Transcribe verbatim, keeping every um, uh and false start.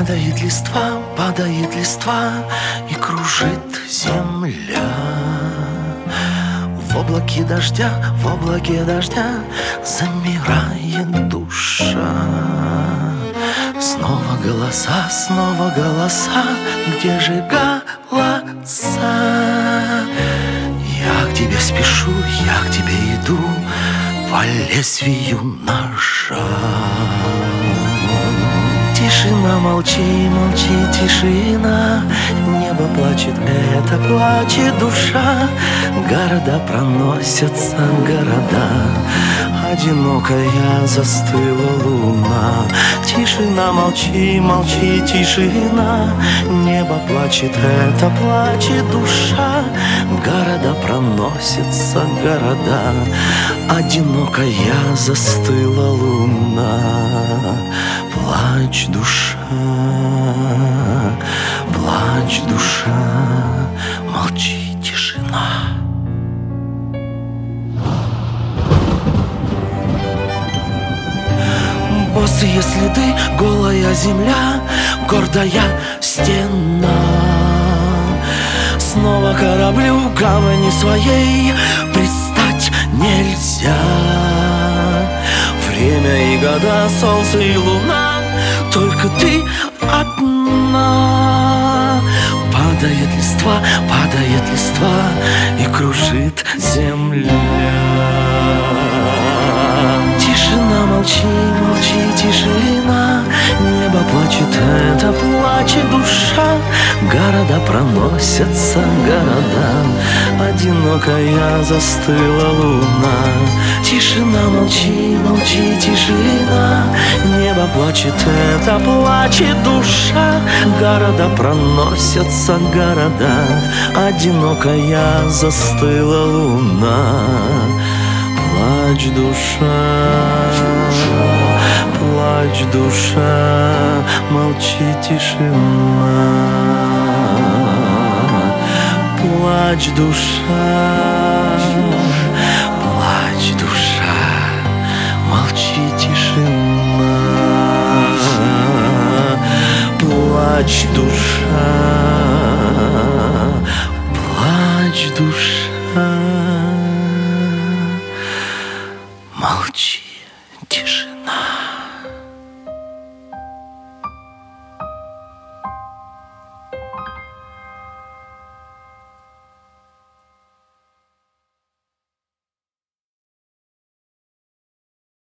Падает листва, падает листва, и кружит земля. В облаке дождя, в облаке дождя замирает душа. Снова голоса, снова голоса, где же голоса? Я к тебе спешу, я к тебе иду по лезвию ножа. Тишина, молчи, молчи, тишина. Небо плачет, это плачет душа. Города проносятся, города. Одинокая застыла луна. Тишина, молчи, молчи, тишина. Небо плачет, это плачет душа. Города проносятся, города. Одинокая застыла луна. Плачь, душа, плачь, душа, молчи, тишина. Босые следы, голая земля, гордая стена. Снова кораблю гавани своей пристать нельзя. Время и года, солнце и луна, только ты одна. Падает листва, падает листва, и кружит земля. Тишина, молчи, молчи, тишина. Небо плачет, это плачет душа. Города проносятся, города. Одинокая застыла луна. Тишина, молчи, молчи, тишина. Небо плачет, это плачет душа. Города проносятся, города. Одинокая застыла луна. Плачь, душа, плачь, душа, молчи, тишина. Плачь, душа, плачь, душа, молчи, тишина. Плачь, душа, плачь, душа, молчи, тишина.